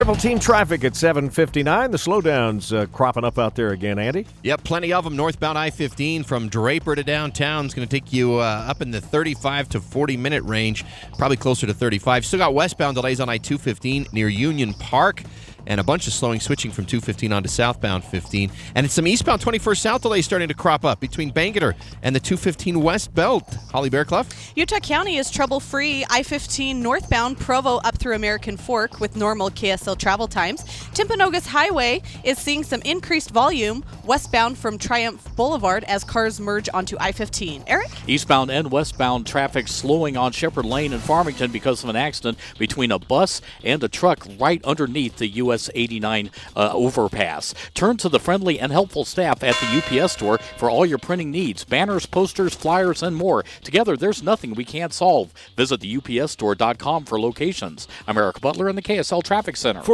Triple team traffic at 7:59. The slowdowns cropping up out there again, Andy. Yep, plenty of them. Northbound I-15 from Draper to downtown is going to take you up in the 35 to 40-minute range, probably closer to 35. Still got westbound delays on I-215 near Union Park, and a bunch of slowing switching from 215 onto southbound 15. And it's some eastbound 21st South delays starting to crop up between Bangor and the 215 West Belt. Holly Bearclough? Utah County is trouble-free. I-15 northbound Provo up through American Fork with normal KSL travel times. Timpanogos Highway is seeing some increased volume westbound from Triumph Boulevard as cars merge onto I-15. Eric? Eastbound and westbound traffic slowing on Shepherd Lane in Farmington because of an accident between a bus and a truck right underneath the US 89 overpass. Turn to the friendly and helpful staff at the UPS store for all your printing needs. Banners, posters, flyers, and more. Together, there's nothing we can't solve. Visit the UPSstore.com for locations. I'm Eric Butler in the KSL Traffic Center.